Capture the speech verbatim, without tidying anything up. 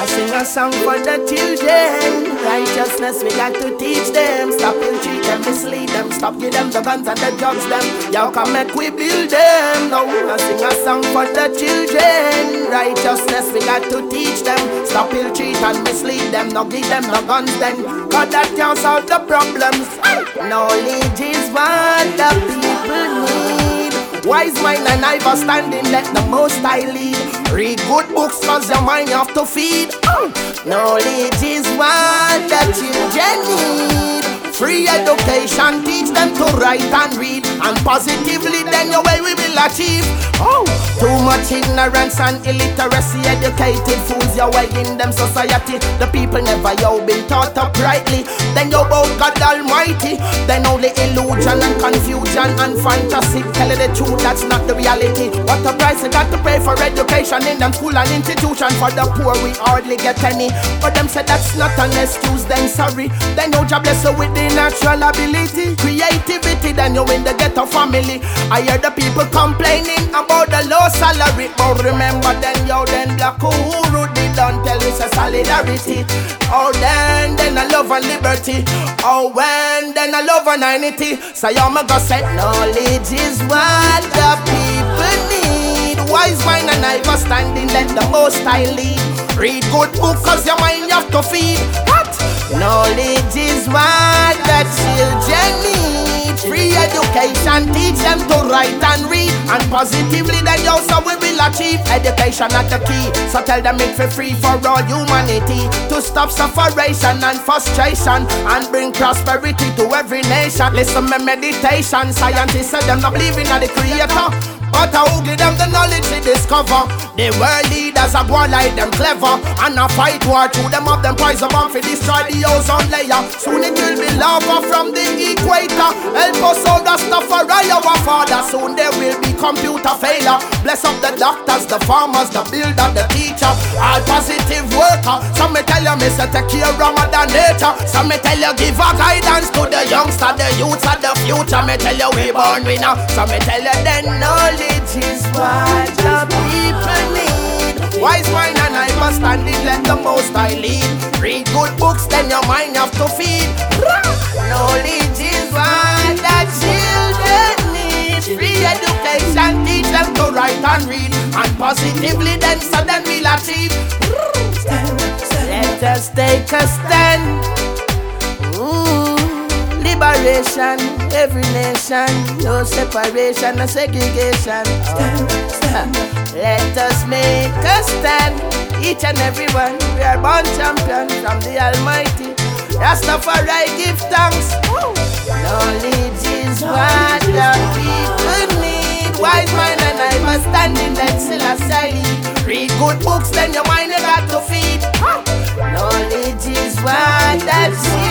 I sing a song for the children. Righteousness we got to teach them. Stop ill treat them, mislead them. Stop give them the guns and the drugs them. Y'all come make we build them. Now I sing a song for the children. Righteousness we got to teach them. Stop ill treat and mislead them. No give them no guns then. Cause that can't solve the problems. Knowledge is what the people need. Wise mind and understanding, let the most I lead. Read good books cause your mind you have to feed. Knowledge is what the children need. Free education, teach them to write and read. And positively then your way we will achieve. Oh, too much ignorance and illiteracy. Educated fools your way in them society. The people never yo been taught up rightly. Then you both God Almighty. Then only illusion and confusion and fantasy. Tell you the truth, that's not the reality. What a price you got to pay for education in them school and institution. For the poor we hardly get any. But them say that's not an excuse, then sorry. Then no job bless you with the natural ability, creativity, then you in the ghetto family. I hear the people complaining about the low salary, but remember then yo then Black Uhuru they don't tell us a solidarity. Oh then, then I love and liberty. Oh when, then I love and unity. So y'all me go say knowledge is what the people need. Wise mind and understanding, let the most I lead. Read good book cause your mind you have to feed. What? Knowledge is what the children need. Free education, teach them to write and read. And positively then you so we will achieve. Education at the key, so tell them it's for free for all humanity. To stop sufferation and frustration and bring prosperity to every nation. Listen my meditation, scientists say them not believing in the creator. But I who give them the knowledge to discover. The world leaders are going like them clever. And a fight war through them up them poison bomb for destroy the ozone layer. Soon it will be lava from the equator. Help us out the stuff for our father. Soon there will be computer failure. Bless up the doctors, the farmers, the builder, the teacher. All positive worker. Some me tell you me say take care of mother nature. Some me tell you give a guidance to the youngster, the youths of the future. Me tell you we born winner. Some me tell you then knowledge is what the people need. Wise mind and understanding, let the most I lead. Read good books, then your mind have to feed. Knowledge is what the children need. Free education, teach them to write and read. And positively then so then we'll achieve. Let us take a stand. Ooh. Liberation, every nation, no separation, no segregation. Let us make a stand, each and every one. We are born champions from the Almighty. Rastafari give thanks. Knowledge is what the people need. Wise mind and understanding, that's still a side. Read good books, then your mind you got to feed. Knowledge is what that's